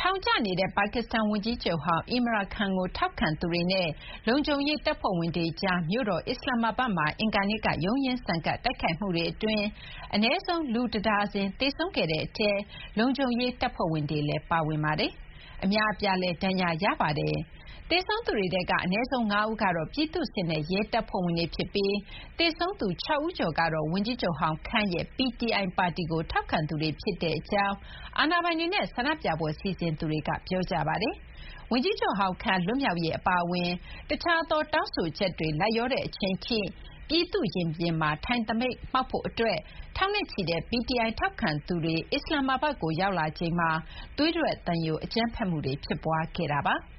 ထောင်ကျနေတဲ့ပါကစ္စတန်ဝန်ကြီးချုပ်ဟောင်း Imran Khan ကိုထောက်ခံသူတွေနဲ့လုံခြုံရေးတပ်ဖွဲ့ဝင်တွေကြားမြို့တော်အစ္စလာမ္မာဘတ်မှာအင်္ဂါနေ့ကရုန်းရင်းဆန်ခတ်တိုက်ခိုက်မှုတွေအတွင်းအနည်းဆုံးလူ1ဒါဇင်သေဆုံးခဲ့တဲ့အထဲလုံခြုံရေးတပ်ဖွဲ့ဝင်တွေလည်းပါဝင်ပါတယ်။အများအပြားလည်းဒဏ်ရာရပါတယ်။သေဆုံးသူတွေထဲကအနည်းဆုံး9ဦးကတော့ပြည်သူ့စစ်နဲ့ရဲတပ်ဖွဲ့ဝင်တွေဖြစ်ပြီးသေဆုံးသူ6ဦးကျော်ကတော့ဝန်ကြီးချုပ်ဟောင်း Khan ရဲ့ PTI ပါတီကိုထောက်ခံသူတွေဖြစ်တဲ့အကြောင်းအာဏာပိုင်တွေနဲ့ဆန္ဒပြပွဲစီစဉ်သူတွေကပြောကြပါတယ်။ဝန်ကြီးချုပ်ဟောင်း Khan လွတ်မြောက်ရေးအပါအဝင်တခြားသောတောင်းဆိုချက်တွေလိုက်လျောတဲ့အချိန်ထိပြည်သူ့ရင်ပြင်မှာထိုင်သပိတ်မှောက်ဖို့အတွက်ထောင်နဲ့ချီတဲ့ PTI ထောက်ခံသူတွေအစ္စလာမ္မာဘတ်ကိုရောက်လာချိန်မှာသွေးထွက်သံယိုအကြမ်းဖက်မှုတွေဖြစ်ပွားခဲ့တာပါ။